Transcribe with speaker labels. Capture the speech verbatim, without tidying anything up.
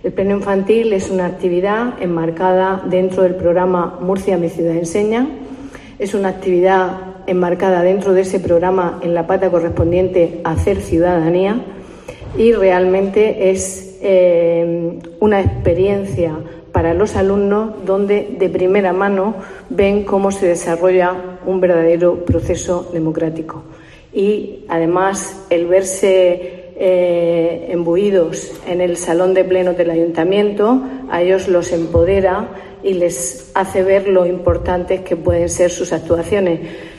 Speaker 1: El Pleno Infantil es una actividad enmarcada dentro del programa Murcia, mi ciudad enseña. Es una actividad enmarcada dentro de ese programa en la pata correspondiente a Hacer Ciudadanía y realmente es eh, una experiencia para los alumnos donde de primera mano ven cómo se desarrolla un verdadero proceso democrático. Y además el verse eh, embuidos en el salón de plenos del ayuntamiento a ellos los empodera y les hace ver lo importantes que pueden ser sus actuaciones.